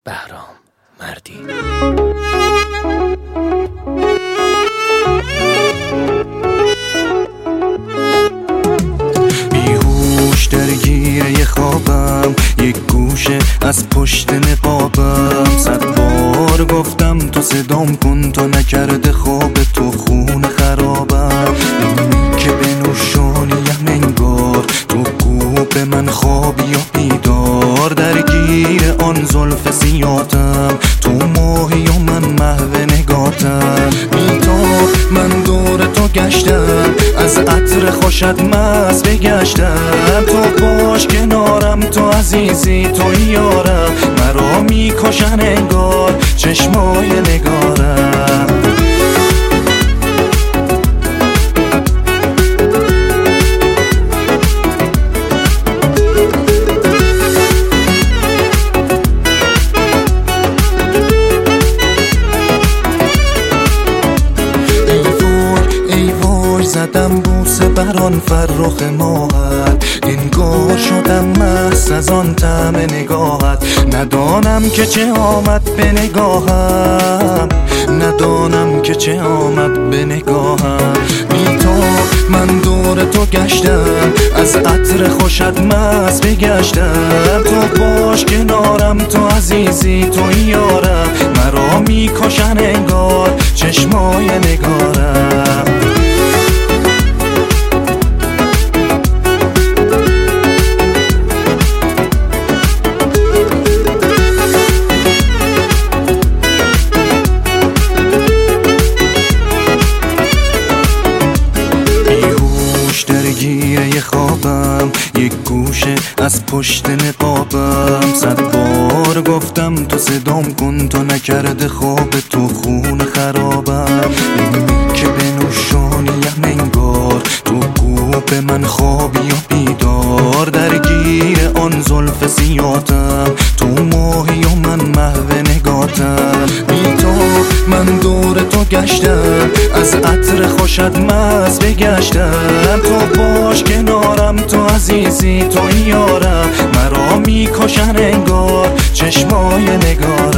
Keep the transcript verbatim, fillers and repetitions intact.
بهرام مردی. بیهوش درگیر یه خوابم، یک گوشه از پشت نقابم. صد بار گفتم تو صدام کن، تا نکرده خواب تو خون خرابم. که به نوشانیم انگار تو گو به من خوابی یا بیدار. درگیر آن زلف سیاتم، تو ماهی و من محو نگاتم. بیتاب من دور تو گشتم، از عطر خوشت مست بگشتم. تو باش کنارم، تو عزیزی، تو یارم. مرا میکشن انگار چشمای نگارم. زدم بوسه بران فرخ ماهت، انگار شدم مست از آن طعم نگاهت. ندانم که چه آمد به نگاهم، ندانم که چه آمد به نگاهم. بیتاب من دور تو گشتم، از عطر خوشت مست بگشتم. تو باش کنارم، تو عزیزی، تو یارم. مرا میکشن انگار چشمای نگارم. درگیر یه خوابم، یک گوشه از پشت نقابم. صد بار گفتم تو صدام کن، تا نکرده خواب تو خون خرابم. که به نوشانیم انگار تو گو به من خوابی یا بیدار. درگیر آن زلف سیاتم، تو ماهی و من محو نگاتم. بیتاب من دور تو گشتم، از عطر خوشت مست بگشتم. تو باش کنارم، تو عزیزی، تو یارم. مرا میکشن انگار چشمای نگارم.